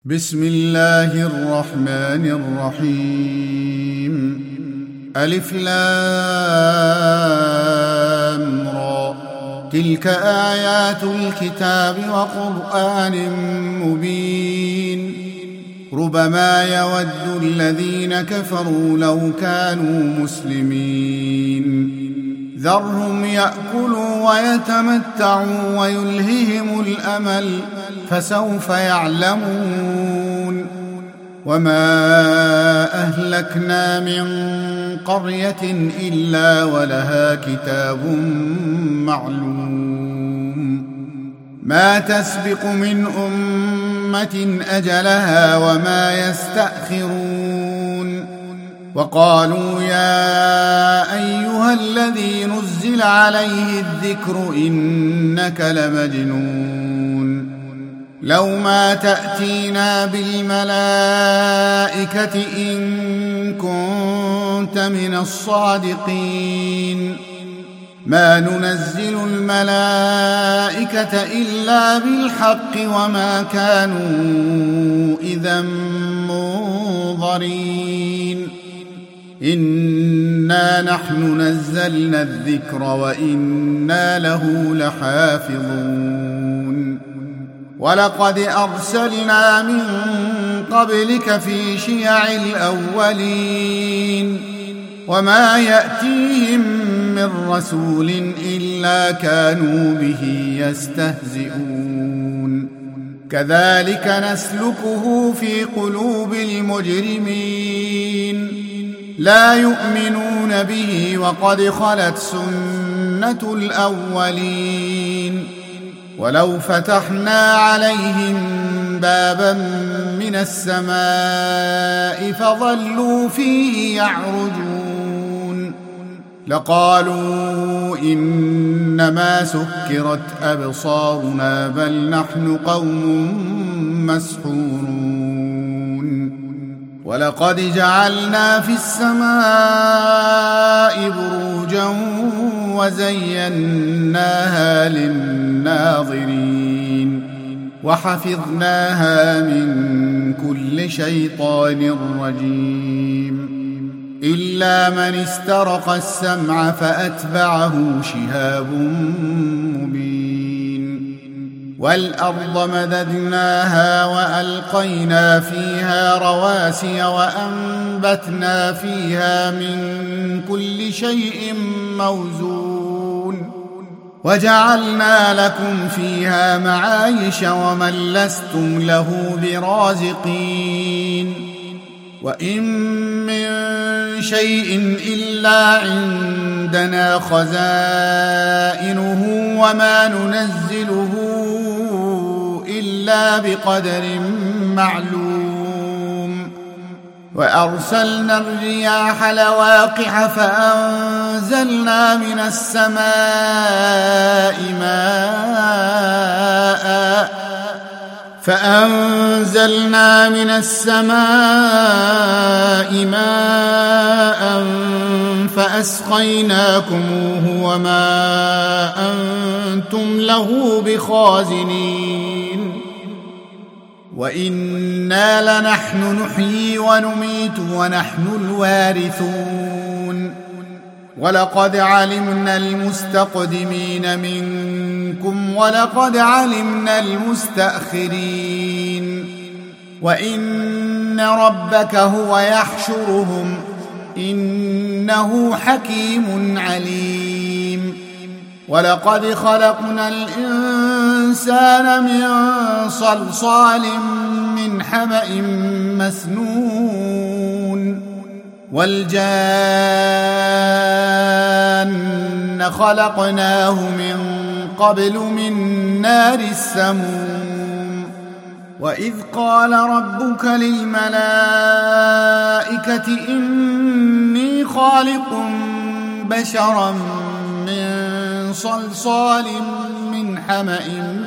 بسم الله الرحمن الرحيم. ألف لام را، تلك آيات الكتاب وقرآن مبين. ربما يود الذين كفروا لو كانوا مسلمين. ذرهم يأكلوا ويتمتعوا ويلههم الأمل، فسوف يعلمون. وما أهلكنا من قرية إلا ولها كتاب معلوم، ما تسبق من أمة أجلها وما يستأخرون. وقالوا يا أيها الذي نزل عليه الذكر إنك لمجنون، لو ما تأتينا بالملائكة إن كنت من الصادقين. ما ننزل الملائكة إلا بالحق وما كانوا إذا منظرين. إنا نحن نزلنا الذكر وإنا له لحافظون. ولقد أرسلنا من قبلك في شيع الأولين، وما يأتيهم من رسول إلا كانوا به يستهزئون. كذلك نسلكه في قلوب المجرمين، لا يؤمنون به وقد خلت سنة الأولين. ولو فتحنا عليهم بابا من السماء فظلوا فيه يعرجون لقالوا إنما سكرت أبصارنا بل نحن قوم مسحورون. ولقد جعلنا في السماء بروجا وزيناها للناظرين وحفظناها من كل شيطان رجيم. إلا من استرق السمع فأتبعه شهاب مبين. والأرض مددناها وألقينا فيها رواسي وأنبتنا فيها من كل شيء موزون. وجعلنا لكم فيها معايش ومن لستم له برازقين. وإن من شيء إلا عندنا خزائنه وما ننزله إلا بقدر معلوم. وأرسلنا الرياح لواقح فأنزلنا من السماء ماء فأسقيناكموه وما أنتم له بخازنين. وإنا لنحن نحيي ونميت ونحن الوارثون. ولقد علمنا المستقدمين منكم ولقد علمنا المستأخرين. وإن ربك هو يحشرهم إنه حكيم عليم. ولقد خلقنا الإنسان من صلصال من حمأ مسنون. والجان خلقناه من قبل من نار السموم. وإذ قال ربك للملائكة إني خالق بشرا من صلصال من حمأ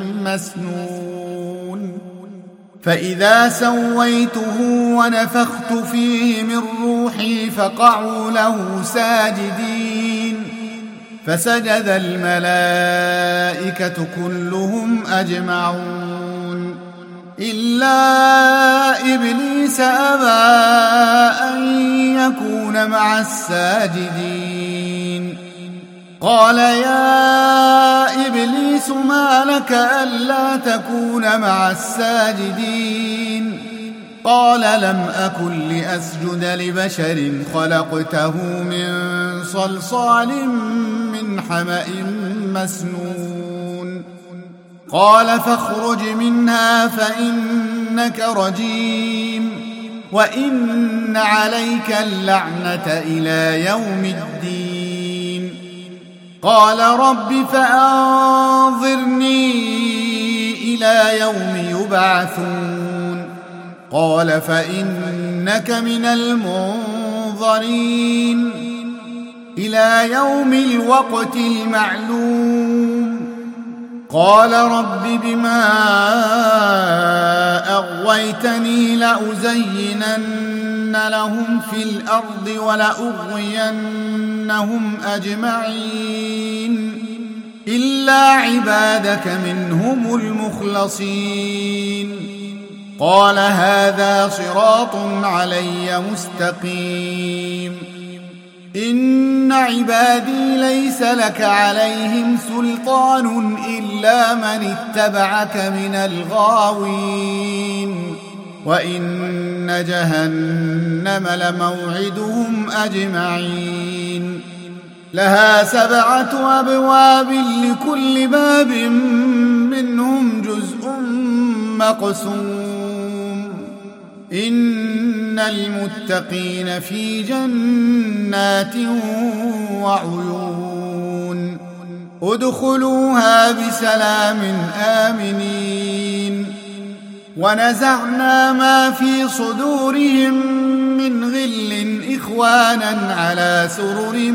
مسنون. فإذا سويته ونفخت فيه من روحي فقعوا له ساجدين. فسجد الملائكة كلهم أجمعون إلا إبليس أبى أن يكون مع الساجدين قال يا إبليس ما لك ألا تكون مع الساجدين قال لم أكن لأسجد لبشر خلقته من صلصال من حمأ مسنون قال فاخرج منها فإنك رجيم وإن عليك اللعنة إلى يوم الدين قال رب فأنظرني إلى يوم يبعثون قال فإنك من المنظرين إلى يوم الوقت المعلوم قال رب بما أغويتني لأزينن لهم في الأرض ولأغوينهم أجمعين إلا عبادك منهم المخلصين قال هذا صراط علي مستقيم إن عبادي ليس لك عليهم سلطان إلا من اتبعك من الغاوين وإن جهنم لموعدهم أجمعين لها 7 أبواب لكل باب منهم جزء مقسوم إن المتقين في جنات وعيون ادخلوها بسلام آمنين ونزعنا ما في صدورهم من غل إخوانا على سرر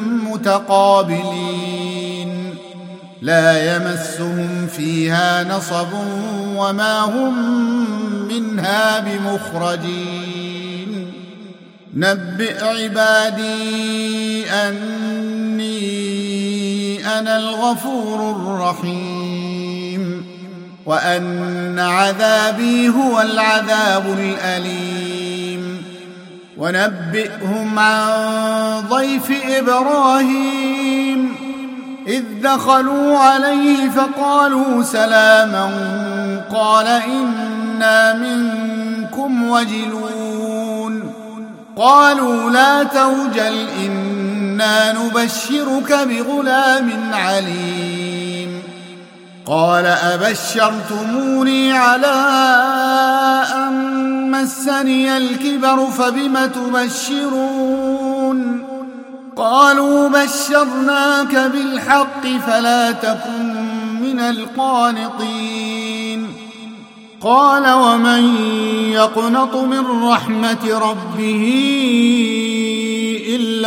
متقابلين لا يمسهم فيها نصب وما هم منها بمخرجين نبئ عبادي أني أنا الغفور الرحيم وأن عذابي هو العذاب الأليم ونبئهم عن ضيف إبراهيم إذ دخلوا عليه فقالوا سلاما قال إنا منكم وجلون قالوا لا توجل إنا نبشرك بغلام عليم قال أبشرتموني على أن مسني الكبر فبم تبشرون قالوا بشرناك بالحق فلا تكن من القانطين قال ومن يقنط من رحمة ربه إلا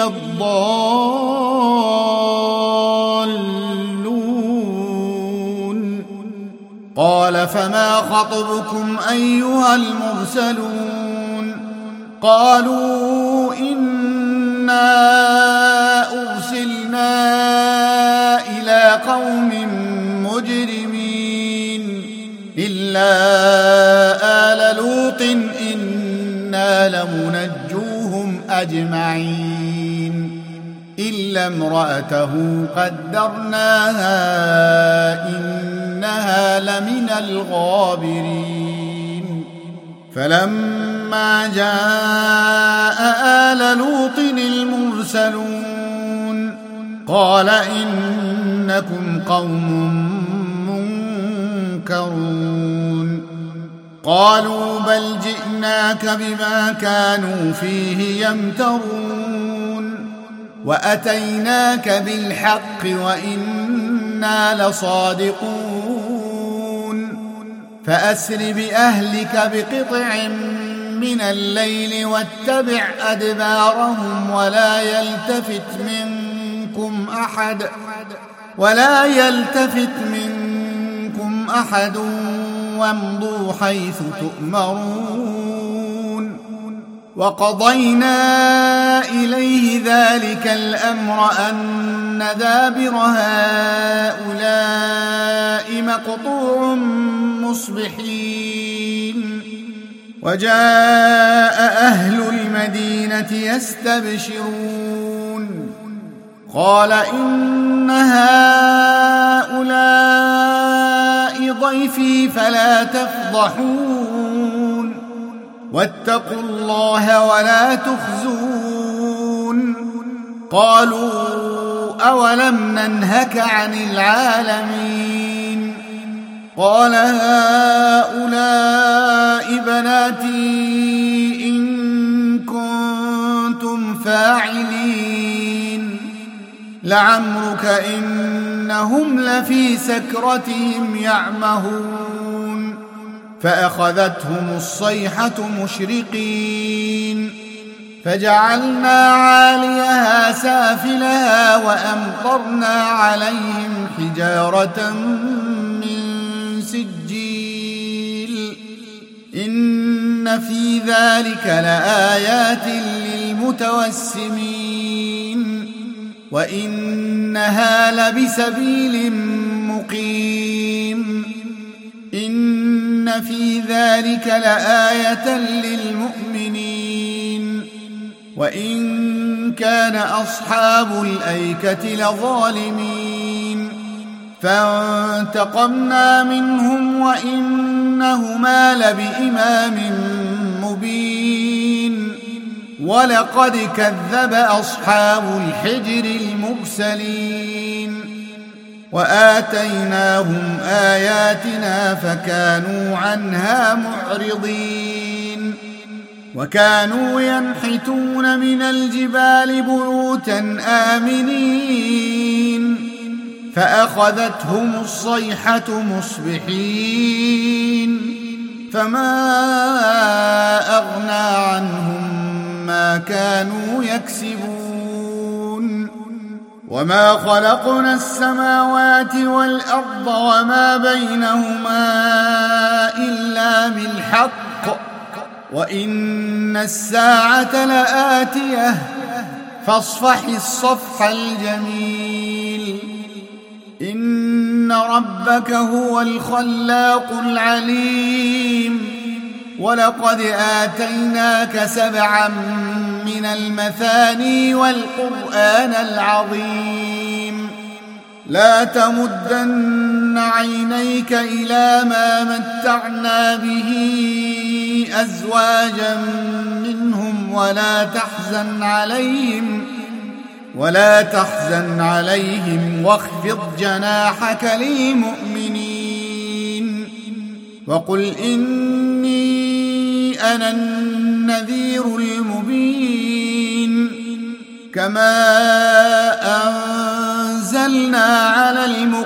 الضالون قال فما خطبكم أيها المرسلون قالوا إنا أرسلنا إلى قوم مجرمين إلا آل لوط إنا لمنجوهم أجمعين إلا امرأته قدرناها إنها لمن الغابرين فلما جاء آل لوط المرسلون قال إنكم قوم منكرون قالوا بل جئناك بما كانوا فيه يمترون وأتيناك بالحق وإنا لصادقون فأسر بأهلك بقطع من الليل واتبع أدبارهم ولا يلتفت منكم أحد وامضوا حيث تؤمرون وقضينا إليه ذلك الأمر أن دابر هؤلاء مقطوع مصبحين وجاء أهل المدينة يستبشرون قال إن هؤلاء ضيفي فلا تفضحون واتقوا الله ولا تخزون قالوا أولم ننهك عن العالمين قال هؤلاء بناتي إن كنتم فاعلين لعمرك إنهم لفي سكرتهم يعمهون فأخذتهم الصيحة مشرقين فجعلنا عاليها سافلها وأمطرنا عليهم حجارة من سجيل إن في ذلك لآيات للمتوسمين وإنها لبسبيل مقيم إن في ذلك لآية للمؤمنين وإن كان أصحاب الأيكة لظالمين فانتقمنا منهم وإنهما لبإمام مبين ولقد كذب أصحاب الحجر المرسلين وآتيناهم آياتنا فكانوا عنها معرضين وكانوا ينحتون من الجبال بيوتا آمنين فأخذتهم الصيحة مصبحين فما أغنى عنهم ما كانوا يكسبون وما خلقنا السماوات والأرض وما بينهما إلا بالحق وإن الساعة لآتية فاصفح الصفح الجميل إن ربك هو الخلاق العليم ولقد آتيناك 7 من المثاني والقرآن العظيم لا تمدن عينيك إلى ما متعنا به أزواجا منهم ولا تحزن عليهم واخفض جناحك للمؤمنين وقل إني أنا النذير المبين كما أنزلنا على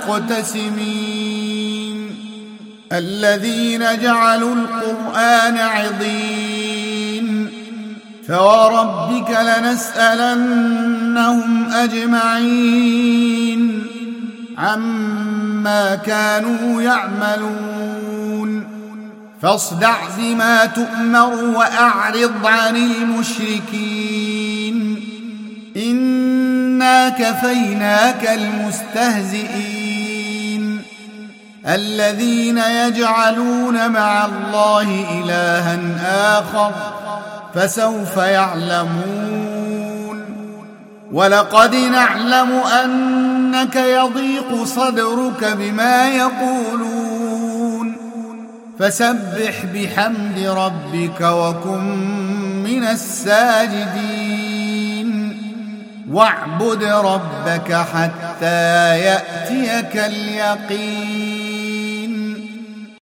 المقتسمين الذين جعلوا القرآن عضين فوربك لنسألنهم أجمعين عما كانوا يعملون فاصدع بما تؤمر وأعرض عن المشركين إنا كفيناك المستهزئين الذين يجعلون مع الله إلها آخر فسوف يعلمون ولقد نعلم أنك يضيق صدرك بما يقولون فسبح بحمد ربك وكن من الساجدين واعبد ربك حتى يأتيك اليقين